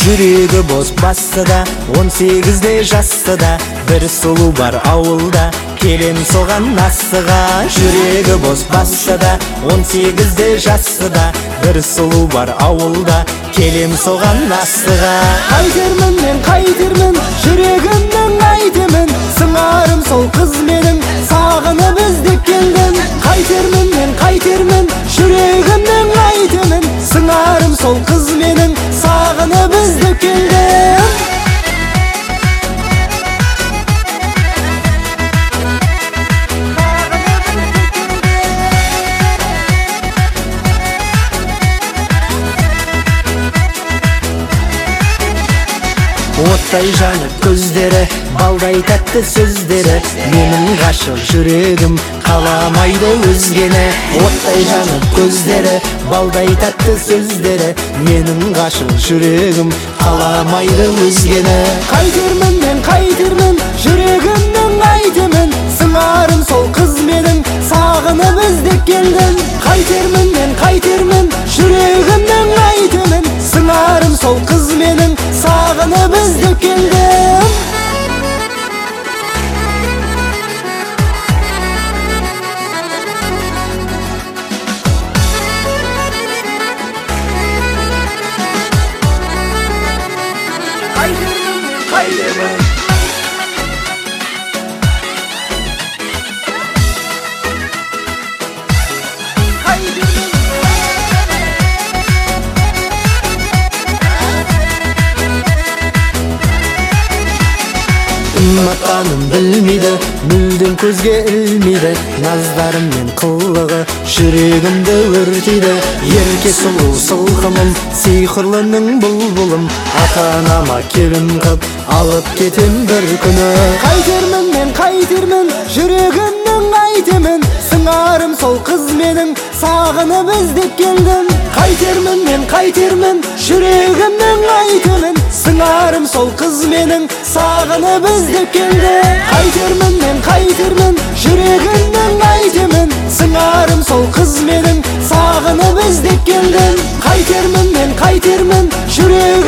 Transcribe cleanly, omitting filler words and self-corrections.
Жүрегі боз бассыда 18-де жассыда бір сұлу бар ауылда, келем соған асыға. Жүрегі боз бассыда 18-де жассыда бір сұлу бар ауылда, келем соған асыға. Қайтермін мен қайтермін, жүрегімнің айтемін, сыңарым сол қыз менің, сағынып іздеп келдім. Қайтермін мен қайтермін, жүрегімнің айтемін, сыңарым сол қыз менің, сағынып іздеп келдім. Оттай жанып көздері, балдай тәтті сөздері, менің ғашық жүрегім қаламайды өзгені. Оттай жанып көздері, балдай тәтті сөздері, менің ғашық жүрегім қаламайды өзгені. Қайтермін мен қайтермін, жүрегімнің айтемін, сыңарым сол қыз менің, сағынып іздеп келдім. Қайтермін мен қайтермін, жүрегімнің айтемін, сыңарым сол қыз менің, сағынып іздеп келдім. Қайтермін мен қайтермін, Матаным білмейді, мүлдем көзге ілмейді, наздарым мен қылығы жүрегімді өртейді. Ерке сұлу сылқымым, сиқырлының бұлбұлым, ата-анама келін қып алып кетем бір күні. Қайтермін мен қайтермін, жүрегімнің айтемін, сыңарым сол қыз менің, сағынып іздеп келдім. Қайтермін мен қайтермін, жүрегімнің айтемін, сыңарым сол қыз менің, сағынып іздеп келдім. Қайтермін мен қайтермін, жүрегімнің айтемін, сыңарым сол қыз менің, сағынып іздеп келдім. Қайтермін мен қайтермін, жүрегімнің